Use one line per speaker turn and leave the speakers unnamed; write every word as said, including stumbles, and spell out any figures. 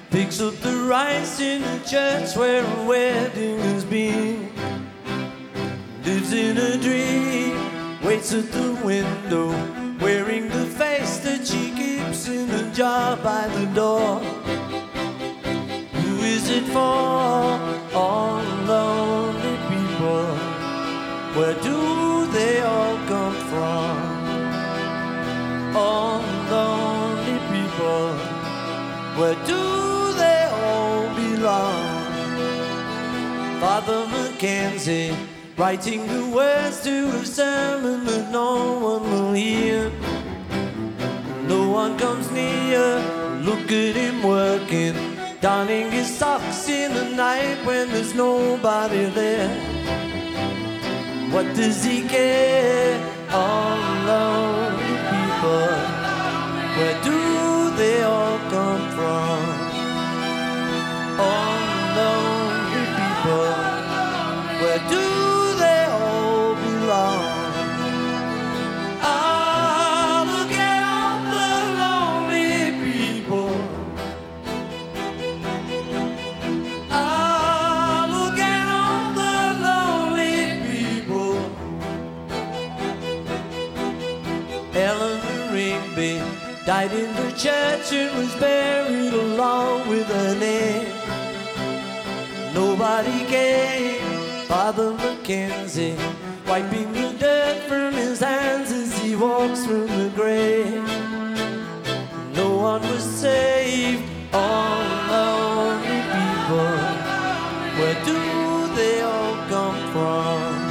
Picks up the rice in the church where a wedding has been. Lives in a dream, waits at the window, wearing the face that she keeps in a jar by the door. Who is it for? All lonely people. Where do they all come from? All lonely people. Where do they all belong? Father Mackenzie, writing the words to a sermon that no one will hear. No one comes near. Look at him working, donning his socks in the night when there's nobody there. What does he care? All lonely people. Where do they all come from? All lonely people. Where do they all belong? Ah, look at all the lonely people. Ah, look at all the lonely people. Eleanor Rigby died in the church and was buried along with her name. Nobody came. Father Mackenzie, wiping the dirt from his hands as he walks from the grave. No one was saved. All lonely people. Where do they all come from?